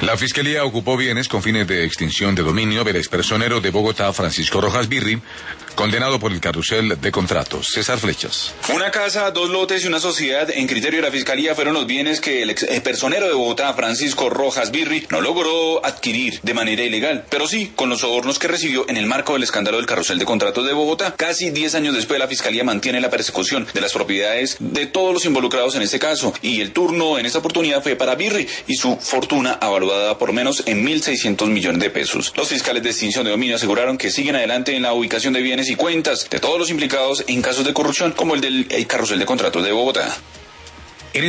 La Fiscalía ocupó bienes con fines de extinción de dominio del expersonero de Bogotá, Francisco Rojas Birri, condenado por el carrusel de contratos. César Flechas. Una casa, 2 lotes y una sociedad, en criterio de la Fiscalía, fueron los bienes que el expersonero de Bogotá, Francisco Rojas Birri, no logró adquirir de manera ilegal, pero sí con los sobornos que recibió en el marco del escándalo del carrusel de contratos de Bogotá. Casi 10 años después, la Fiscalía mantiene la persecución de las propiedades de todos los involucrados en este caso, y el turno en esta oportunidad fue para Birri y su fortuna evaluada por menos en 1.600 millones de pesos. Los fiscales de extinción de dominio aseguraron que siguen adelante en la ubicación de bienes y cuentas de todos los implicados en casos de corrupción como el del carrusel de contratos de Bogotá.